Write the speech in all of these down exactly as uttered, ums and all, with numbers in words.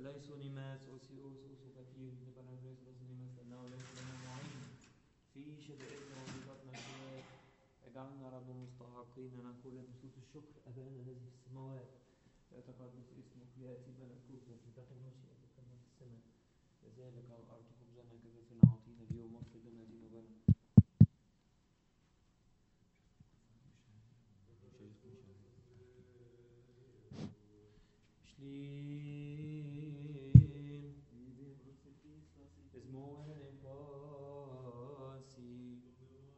ليسوا نماس أوسيوس أوسوفاتير نبانابريس نماس لأنه ليس لنا معين في شدائدنا وضيقتنا الحياة. اجعلنا رب مستحقين أن نقول بصوت الشكر أبانا الذي في السماوات يتقدس اسمك يأتي ملكوتك لتكن مشيئتك كما في السماء كذلك على الأرض. خبزنا كفافنا أعطينا اليوم واغفر لنا ذنوبنا. Schlimm is more than impossible.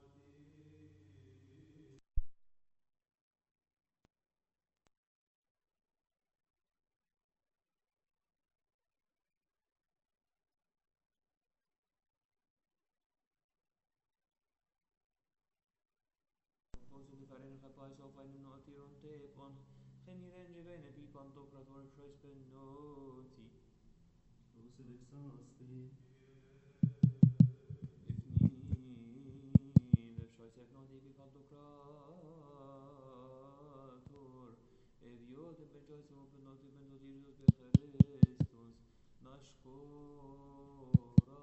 Posso fare capaz of ein notiron tepon. Geen renge bene pipan toprat work choice penoti. Lucid exhausted. Ifni the choice penoti pipan toprat. Eviot ben choice of penoti penoti Jesus Christus. نشكرا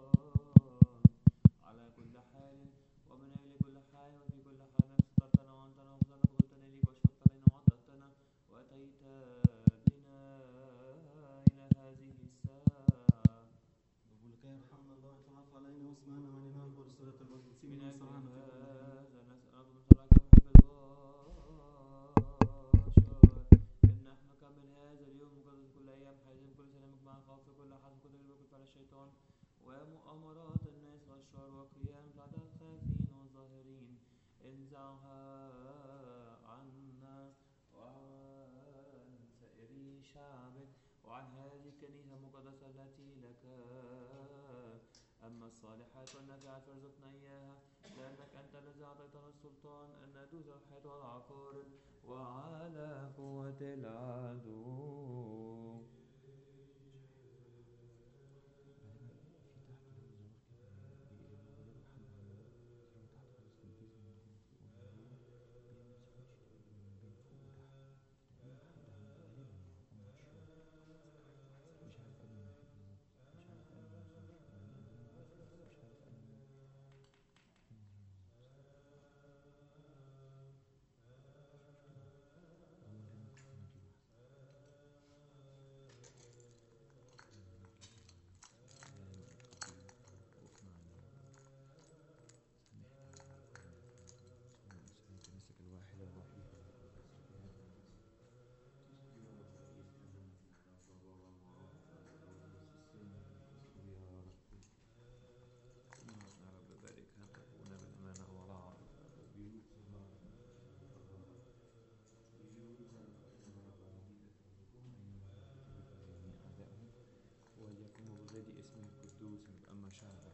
على كل حال ومن أجل كل حال وفي كل حال سترتنا وأنتنا وخذنا قبلتنا إليك وأشفقت علينا وعطأتنا وأتيت بنا إلى هذه الساعة. نقول لك يرحمنا الله ويتعافى علينا واسمعنا عننا ورسالة القدسين من أجل وصرعنا في هذا نسألك من صلاحك محب البشر إن نحن نكمل هذا اليوم مقدس كل أيام حياتنا كل سلامك مع خوف كل حسب كل الوقت على الشيطان ومؤامرات الناس والشر وقيام الأعداء الخافين والظاهرين انزعها عنا وعن سائر شعبك وعن هذه الكنيسة المقدسة التي لك. أما الصالحات والنافعات فارزقنا إياها لأنك أنت الذي أعطيتنا السلطان أن ندوس الحياة والعقارب وعلى قوة العدو. وليكن اسمه القدوس أما شعبك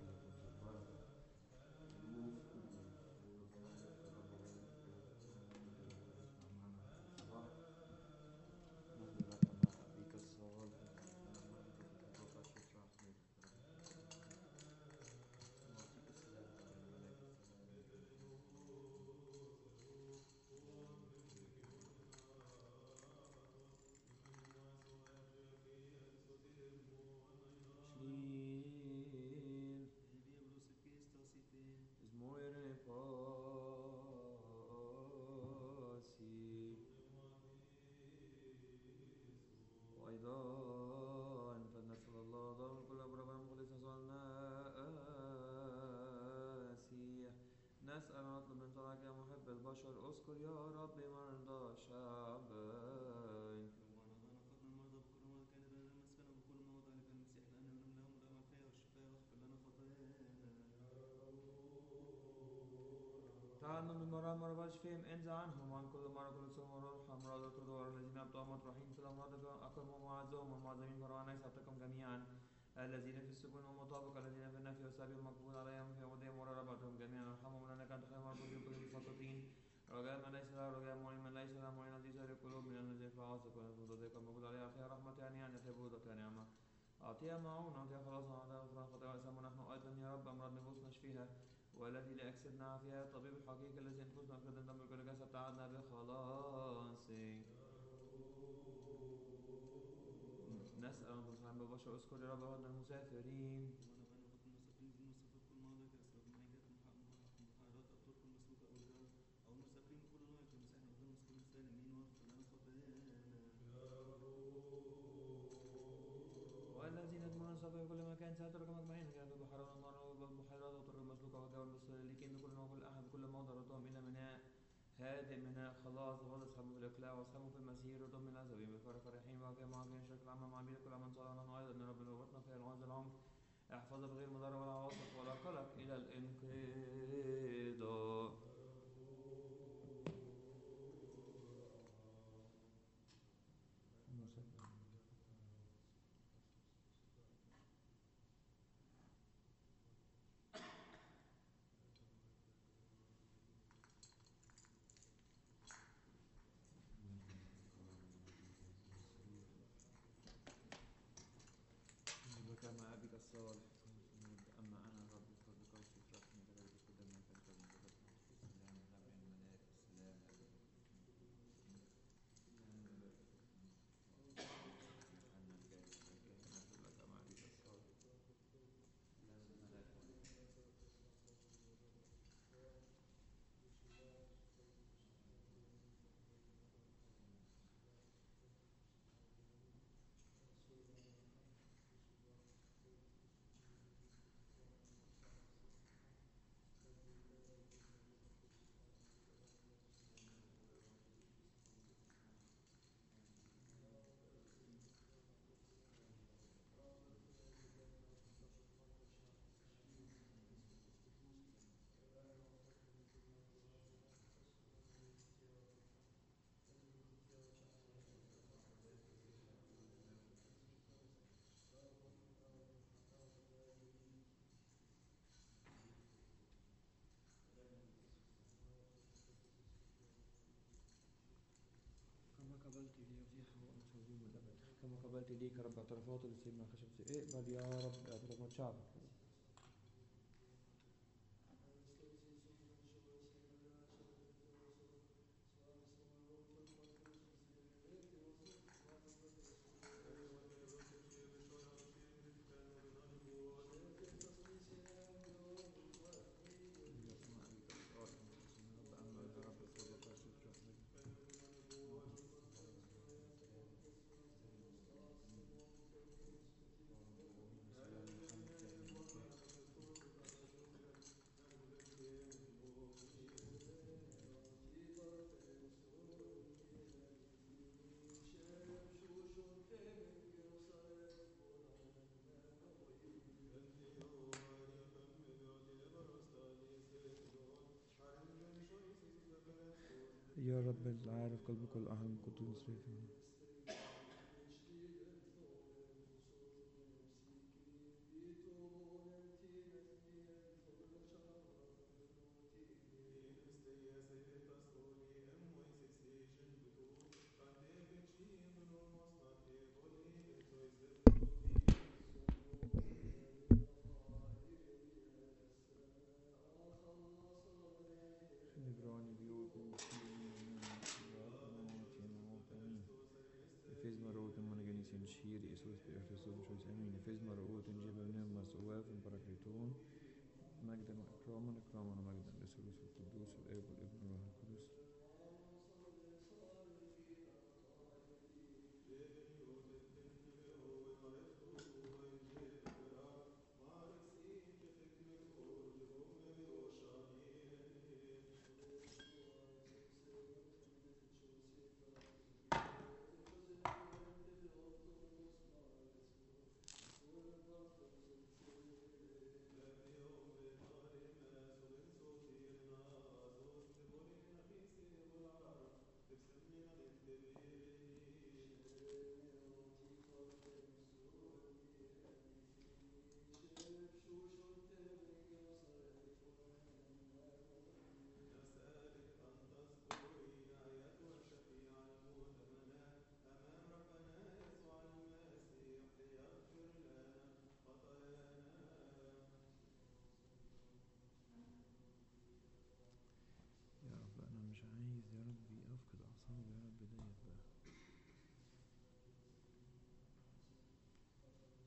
نسأل نطلب من صلاحك يا محب البشر اذكر يا رب مرضى شعبك. تعالوا من مرة مرة بشفهم انزع عنهم وعن كل مرة كل سوء وروح أمراض وتدور الذين أبطأوا مطرحين في الأمراض أكرمهم وأعزهم والمعظمين فرعون يسعدكم جميعا الذين في السجون والمطابق الذين في النفي والسبي المقبول عليهم في يومهم وربعتهم جميعا ارحمهم لأنك أنت خير مربوط بكل المسقطين رجاء من ليس له رجاء معين من ليس له معين في سائر القلوب من الذين في عاصف والمضادق المقبول عليها أعطيها رحمة يعني أن يتبودك يا نعمة أعطيها معونة أعطيها خلاص أعطيها غفران خطايا وأثام ونحن أيضا يا رب أمراض نفوسنا اشفيها والتي لا أكسبنا فيها الطبيب الحقيقي الذي ينقذنا من كل دم كل جسد تعبنا بخلاصه. نسأل ببشر اذكر يا رب عهدنا المسافرين. وانا بين وقت المسافرين في المسافر كل ما ذاك اسرى بمعيقات محيرات الطرق المسلوكه او الجو او المسافرين كل نوع كمساحنا وغير مسلمين سالمين واغفر لنا خطايانا. والذين يدمرون السبع في كل مكان سيترك مجمعين كانوا في البحر والنار والبحيرات والطرق المسلوكه والجو المسلكين بكل نوع كل احد بكل موضع ردهم الى ميناء هادئ ميناء خلاص غض اصحابه في الاقلاع واصحابه في المسير ردهم من العذابين بفرح فرحين وكان معاهم شرك العمل مع بيد كل عمل صالح ونحن ايضا نرى بنوبتنا في العز العمر احفظ بغير مضار ولا عواصف ولا قلق الى الانقضاء. كما أبيك الصالح أما أنا رب فضلك وسترتني بغير قدام فأنت من قدرتنا في السلام نبع المناك السلام كما أبيك الصالح قبلت لي وفيها وأنصرهم الأبد كما قبلت ليك رب اعترافات للسيد مع خشبة اقبل يا رب اعترافات شعبك. يا رب العارف قلب كل أحد كنت نصرفه. شير يسوس بإفسون شويس أمين فيز مرؤوت جبل نمس أواف بركيتون مجدا وإكراما إكراما ومجدا للثالوث القدوس الآب والابن والروح القدس. مش عايز يا ربي افقد اعصابي يا رب ديت بقى.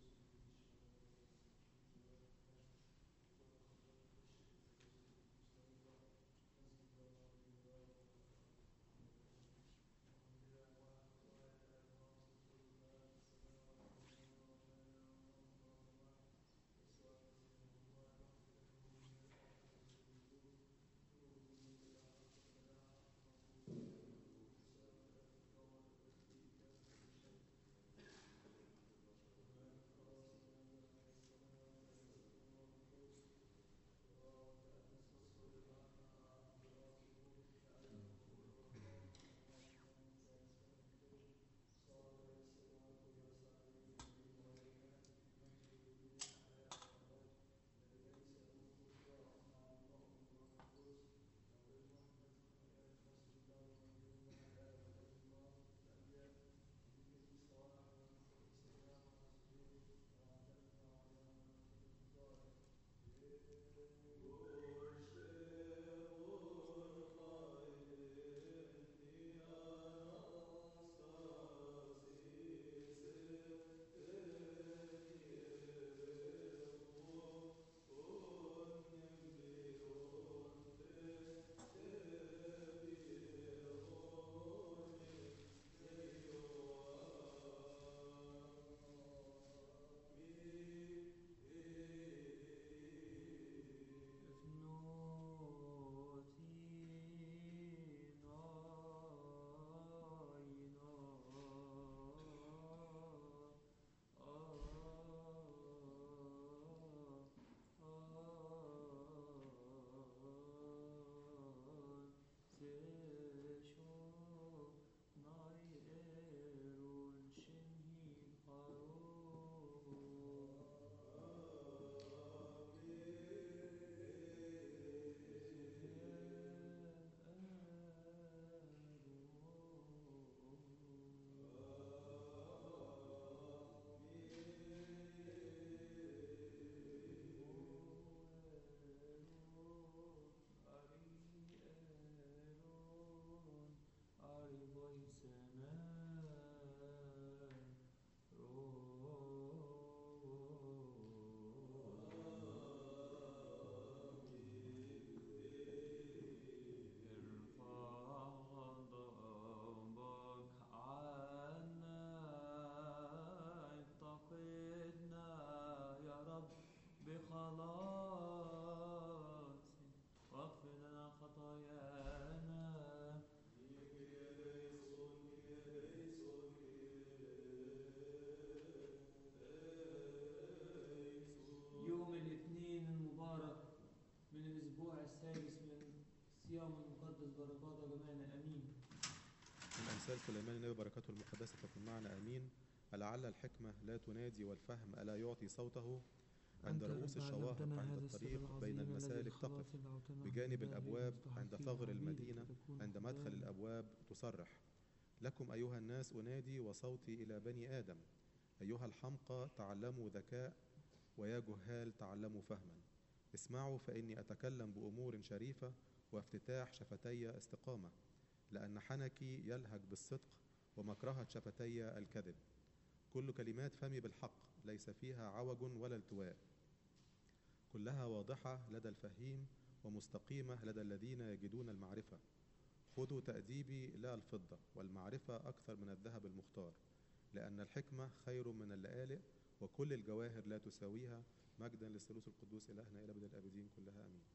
أمثال سليمان النبي بركاته المقدسة تكون معنا آمين. ألعل الحكمة لا تنادي والفهم ألا يعطي صوته؟ عند أنت رؤوس الذي الشواهق علمتنا عند هذا السر الطريق بين العظيم الذي المسالك تقف، الخلاص دعوتنا بجانب الدهر الأبواب المفتوح عند في ثغر عبيدك المدينة تكون عند مدخل خداما. الأبواب تصرح لكم أيها الناس أنادي وصوتي إلى بني آدم. أيها الحمقى تعلموا ذكاء، ويا جهال تعلموا فهما. اسمعوا فإني أتكلم بأمور شريفة، وافتتاح شفتي استقامة، لأن حنكي يلهج بالصدق ومكرهة شفتي الكذب. كل كلمات فمي بالحق، ليس فيها عوج ولا التواء، كلها واضحة لدى الفهيم ومستقيمة لدى الذين يجدون المعرفة. خذوا تأديبي لا الفضة، والمعرفة أكثر من الذهب المختار، لأن الحكمة خير من اللآلئ، وكل الجواهر لا تساويها. مجدا للثالوث القدوس إلهنا إلى أبد الآبدين كلها آمين.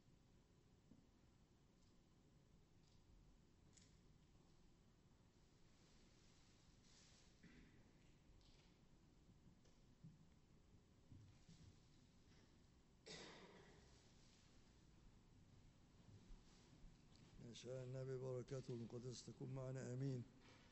شاء النبي بركاته المقدسة تكون معنا آمين.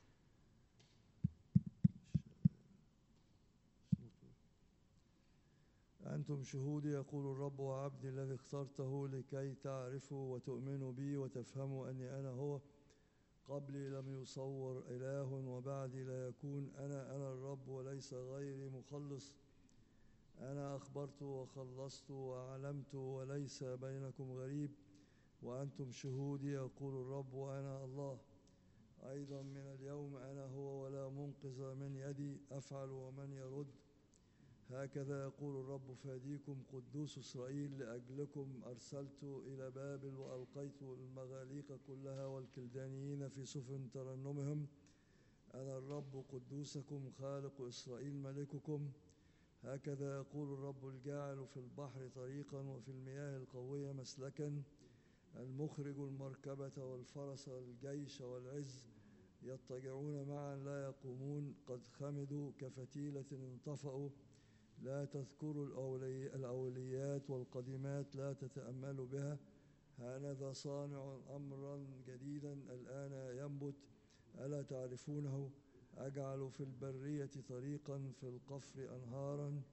أنتم شهودي يقول الرب وعبدي الذي اخترته لكي تعرفوا وتؤمنوا بي وتفهموا أني أنا هو. قبلي لم يصور إله وبعدي لا يكون. أنا أنا الرب وليس غيري مخلص. أنا أخبرت وخلصت وأعلمت وليس بينكم غريب. وأنتم شهودي يقول الرب وأنا الله. أيضا من اليوم أنا هو ولا منقذ من يدي. أفعل ومن يرد. هكذا يقول الرب فاديكم قدوس إسرائيل. لأجلكم أرسلت إلى بابل وألقيت المغاليق كلها والكلدانيين في سفن ترنمهم. أنا الرب قدوسكم خالق إسرائيل ملككم. هكذا يقول الرب الجاعل في البحر طريقا وفي المياه القوية مسلكا. المخرج المركبة والفرس والجيش والعز يضطجعون معا لا يقومون. قد خمدوا كفتيلة انطفأوا. لا تذكروا الأولي الأوليات والقديمات لا تتأملوا بها. هانذا صانع أمرا جديدا الآن ينبت ألا تعرفونه. أجعل في البرية طريقا في القفر أنهارا.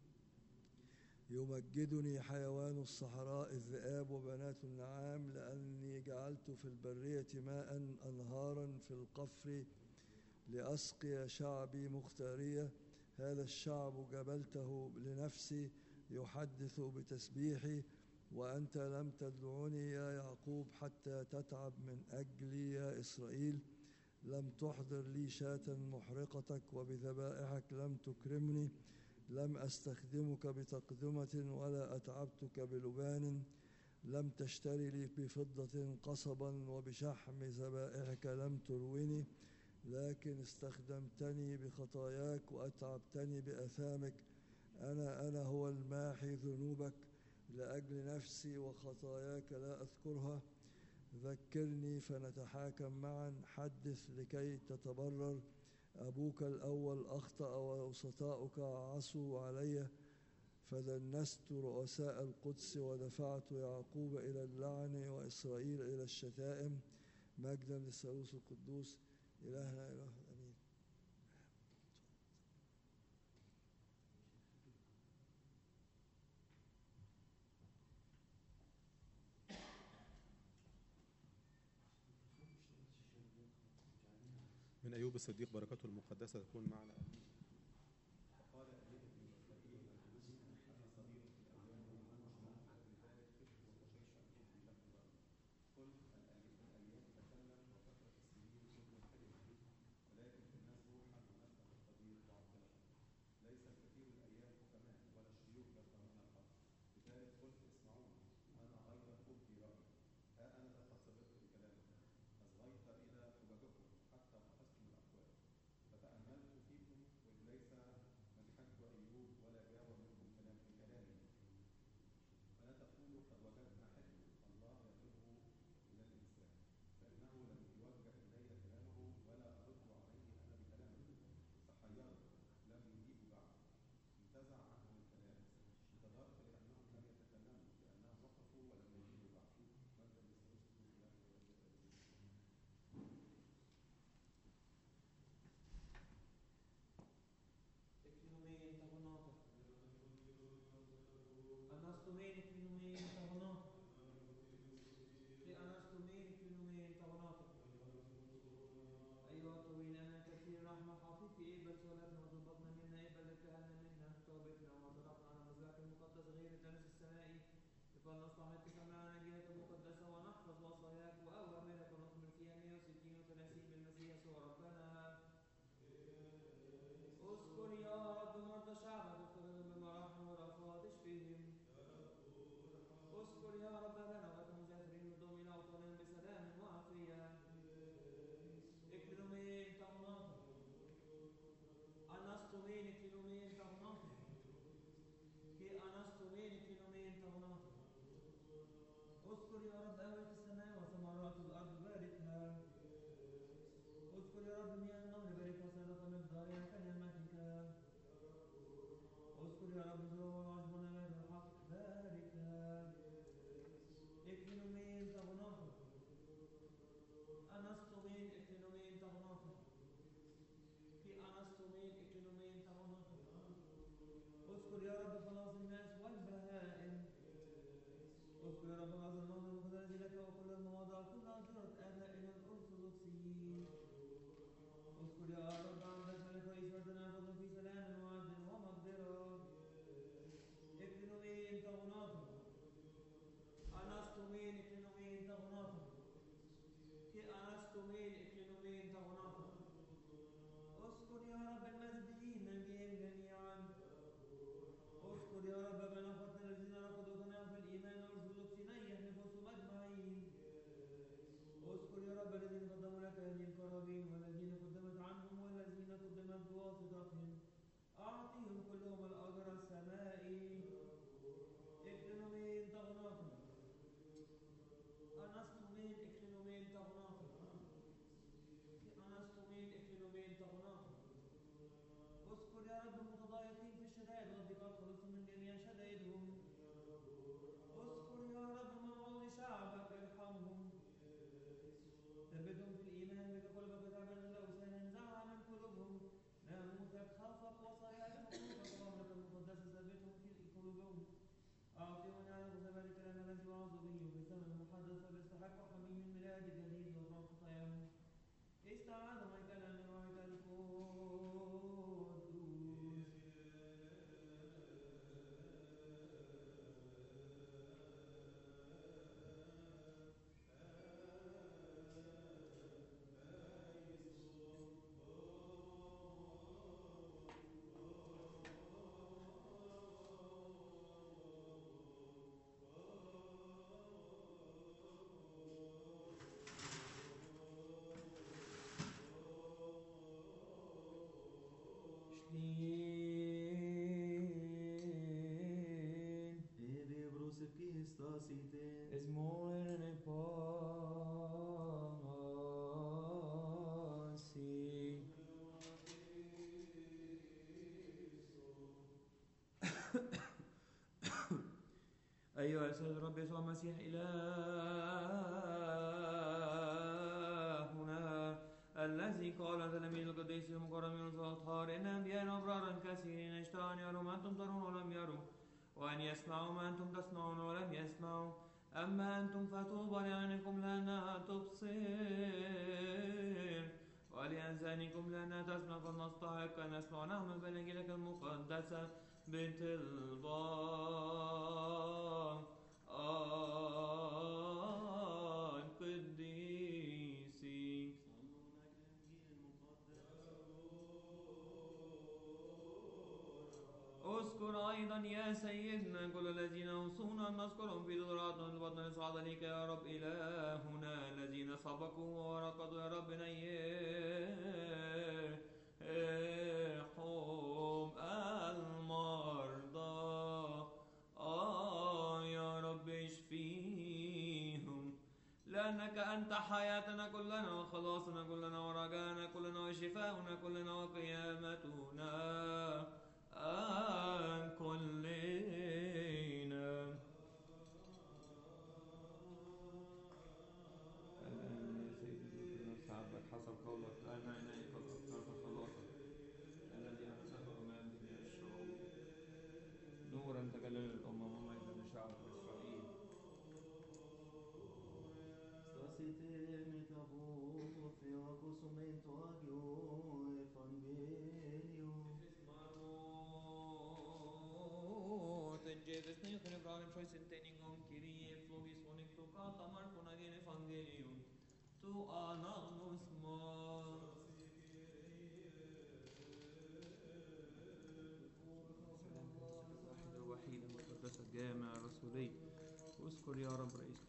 يمجدني حيوان الصحراء الذئاب وبنات النعام. لأني جعلت في البرية ماء أنهارا في القفر لأسقي شعبي مختارية. هذا الشعب جبلته لنفسي يحدث بتسبيحي. وأنت لم تدعوني يا يعقوب حتى تتعب من أجلي يا إسرائيل. لم تحضر لي شاة محرقتك وبذبائحك لم تكرمني. لم أستخدمك بتقدمة ولا أتعبتك بلبان. لم تشتري لي بفضة قصبا وبشحم ذبائحك لم ترويني. لكن استخدمتني بخطاياك وأتعبتني بأثامك. أنا أنا هو الماحي ذنوبك لأجل نفسي وخطاياك لا أذكرها. ذكرني فنتحاكم معا. حدث لكي تتبرر. أبوك الأول أخطأ ووسطاؤك عصوا علي. فدنست رؤساء القدس ودفعت يعقوب إلى اللعن وإسرائيل إلى الشتائم. مجدا للثالوث القدوس إلهنا إله أمين. من أيوب الصديق بركاته المقدسة تكون معنا آمين. عطيك إبل سؤالاتنا وطلباتنا منا إبل ابتهالنا منا توبتنا وصدقنا على مذبحك المقدس غير الجنس السمائي فلنصنع اتفاق على نجيلك المقدسة ونحفظ وصاياك وأوامرك ونكمل فيها مئة وستين وثلاثين بالمسيح يسوع ربنا. اذكر يا رب مرضى شعبك وافتقدهم بمراحم ورأفات اشفهم. اذكر يا رب أبانا وأنت مسافرين ردهم إلى أوطانهم بسلام وعافية. اكلمين تغناطر أنستمين اكلمين تغناطر كي أنستمين اكلمين تغناطر. اذكر يا رب أوعية السماء وثمرات الأرض باركها. اذكر يا رب مياه النهر باركها صدق مقدارها كنعمتك. اذكر يا رب زروع والعشب ونبات الحق باركها. اكلمين تغناطر أنستمين اكلمين تغناطر كي أنستمين اكلمين تغناطر. اذكر يا رب خلاص الناس والبهائم. اذكر يا رب هذا النهر المقدس لك وكل المواضع كل أنظرة آبائنا الأرثوذكسيين. اذكر يا رب عبدك ملك رئيس وردنا فضل في سلام وعدل ومقدرة. اكلمين تغناطر أنستمين اكلمين تغناطر كي أنستمين اكلمين تغناطر. اذكر يا رب المسبحين ننجيهم جميعا. اذكر يا رب من أخوتنا الذين رفضوا في الإيمان الأرثوذكسيين نفوسهم أجمعين. اذكر يا رب الذين قدموا لك هذه القرابين والذين قدمت عنهم والذين قدمت بواسطتهم أعطيهم كلهم الأجر السمائي. اكلمين تغناطر أنستمين اكلمين تغناطر أنستمين اكلمين تغناطر. اذكر يا رب المتضايقين في الشدائد والضيقات خلصهم من جميع شدائدهم. اذكر يا رب موعود شعبك ارحمهم. ثبتهم في الإيمان بك قلبك وتعبا الأوثان انزعها من قلوبهم. ناموسك خوفك وصاياك حقوقك وأمرك المقدسة ثبتهم في قلوبهم. أعطيهم يعرف ثمن الكلام الذي وعظوا به وبالثمن المحدث فبيستحق حميم الميلاد الجديد وغفران خطاياهم. استعاذوا هيكلا من وهيكل القدوس. Ebe brosepki stasiten. is more than a policy. أيها السيد الرب يسوع المسيح إلهنا الذي قال تلاميذ القديس المكرمين الأطهار إن أنبياء أبرارا كثيرين اشتهوا أن يروا ما أنتم ترون ولم يروا وأن يسمعوا ما أنتم تسمعون ولم يسمعوا. أما أنتم فطوبى لعينكم لأنها تبصر ولأذانكم لأنها تسمع فلنستحق أن نسمع ونعمل بإنجيلك المقدسة بطلبان القديسين. اذكر أيضا يا سيدنا كل الذين أوصونا أن نذكرهم في ذراتنا البطن نصعد إليك يا رب إلهنا الذين سبقوا ورقدوا يا رب نيرهم المرضى. آه يا رب اشفيهم لأنك أنت حياتنا كلنا وخلاصنا كلنا ورجانا كلنا وشفاؤنا كلنا وقيامتنا آه كلنا. الآن يا سيدي نفس عبدك حسب قولك الآن عينيك الأفكار خلاصك الذي أنساه من جميع الشعوب نورا تجلى للأمم ومجدا لشعب إسرائيل. Stasite mi tavot, feo acusumento agio, evangel Jerusalem Choicenteningum Kyrie Flogis Onictocata Marconagen Evangelium Tu Ananus Mor الواحد الوحيد المقدس الجامع الرسولي واذكر يا رب رئيس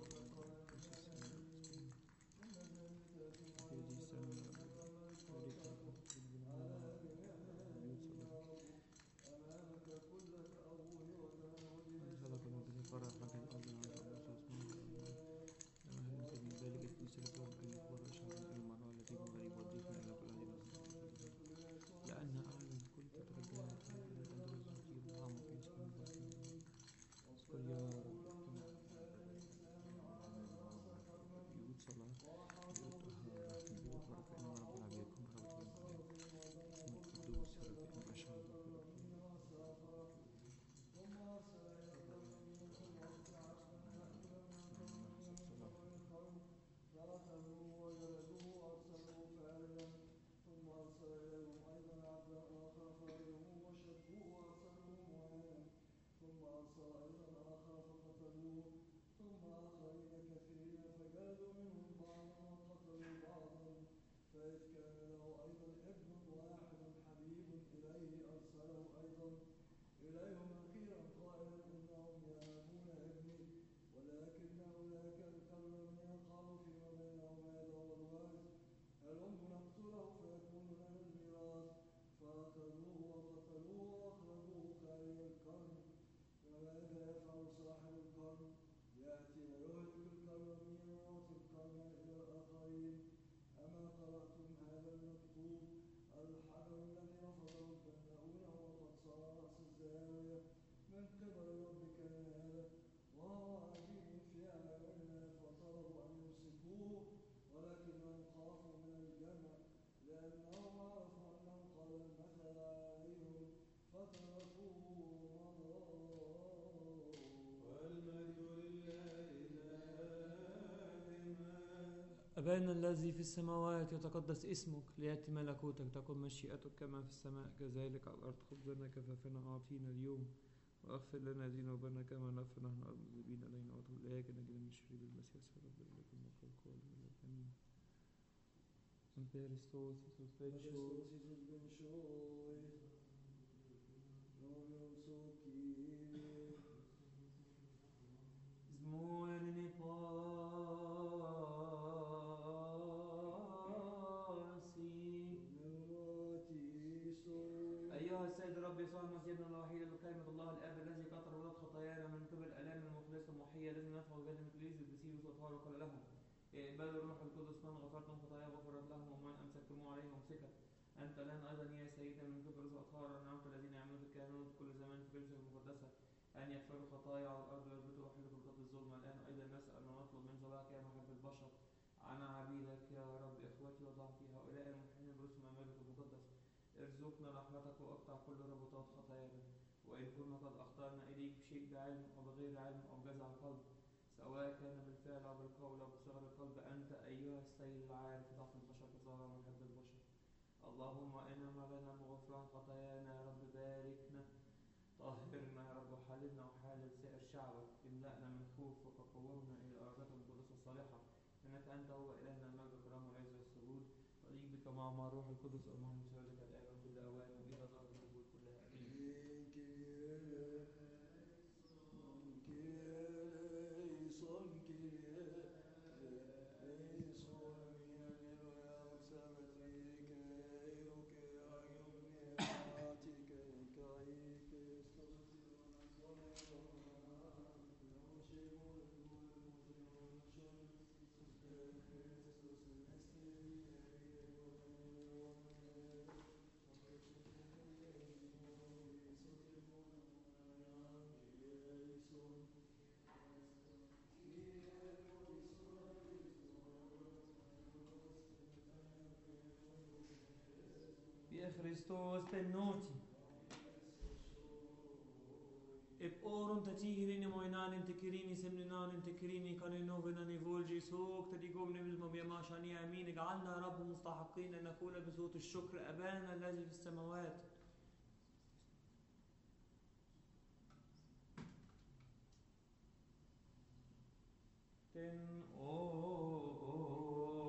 أبانا الذي في السماوات يتقدس اسمك ليأتي ملكوتك تكن مشيئتك كما في السماء كذلك على الأرض خبزنا كفافنا أعطينا اليوم وأغفر لنا ذنوبنا كما نغفر نحن المذنبين إلينا وتب إليك نجد من الشرير المسيح رب لك الملك والقوة والمجد آمين. Christos Jesus أيها السيد رب يسوع المسيح ابن الوحيد بكلمة الله الآب الذي كثر ولد خطايانا من قبل الآلام المخلصة المحية الذي نفعه بجد مثل البسيس وأطهار وقال لهم اقبلوا الروح القدس من غفرتم خطايا غفرت لهم ومن أمسكتموه عليه ممسكا أنت الآن أيضا يا سيدنا من قبل رزق أطهار نعمت الذين يعملون في الكهنوت في كل زمان في كنيسة المقدسة أن يغفروا خطايا على الأرض ويربطوا وحيدكم ضد الظلم الآن أيضا نسأل ونطلب من ذراعك يا محب البشر عن عبيدك يا رب إخوتي وضعفي هؤلاء المحسنين برسم أمامك المقدس ارزقنا رحمتك واقطع كل ربطات خطايانا وإن كنا قد أخطأنا إليك بشيء بعلم أو بغير علم أو بجزع القلب سواء كان بالفعل أو بالقول أو بصغر القلب أنت أيها السيد العارف ضعف البشر كظاهر محب البشر اللهم إنما لنا بغفران خطايانا يا رب باركنا طهرنا يا رب وحللنا وحالل سائر شعبك املأنا من خوفك وقومنا إلى أرضك القدس الصالحة إنك أنت هو إلهنا المجد والكرامة والعز والسجود وليك بك مع روح القدس أمام مساعدك الآن وكل أوان وإلى ظهر الوجود كلها آمين. Christos benoti. Ep oron të qihirin e mojnanin të kirini semninanin të kirini kanë novena në volgji suk të digom në mizmë bje mashani amin اجعلنا رب مستحقين أن نقول بصوت الشكر أبانا الذي في السماوات ten o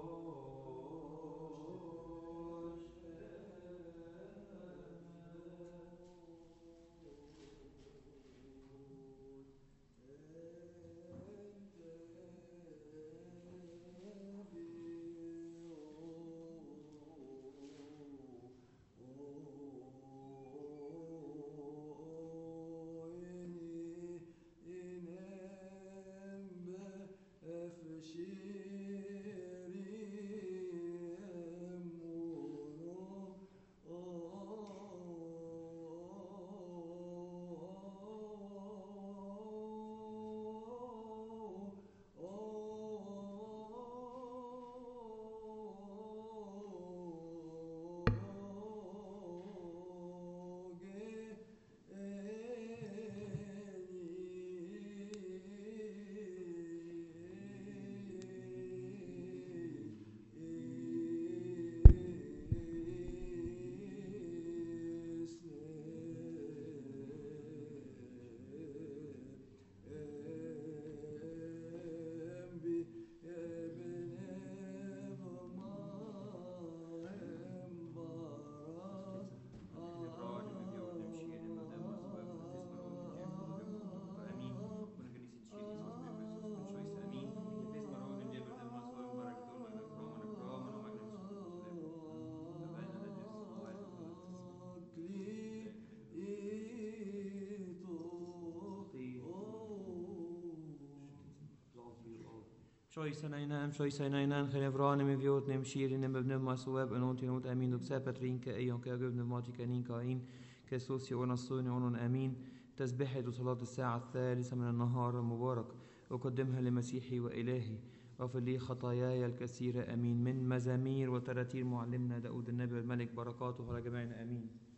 Shoisanainan, shoisanainan, genevranem in viotnem, shirinem, bebnem, masweb, en ontinot, amin, dok sapatrin, ka eyon, ka gubnem, matikanin, kain, كسوسي ونصوني ونون أمين تسبحة صلاة الساعة الثالثة من النهار المبارك أقدمها لمسيحي وإلهي واغفر لي خطاياي الكثيرة أمين من مزامير وتراتير معلمنا داود النبي والملك بركاته على جميعنا أمين.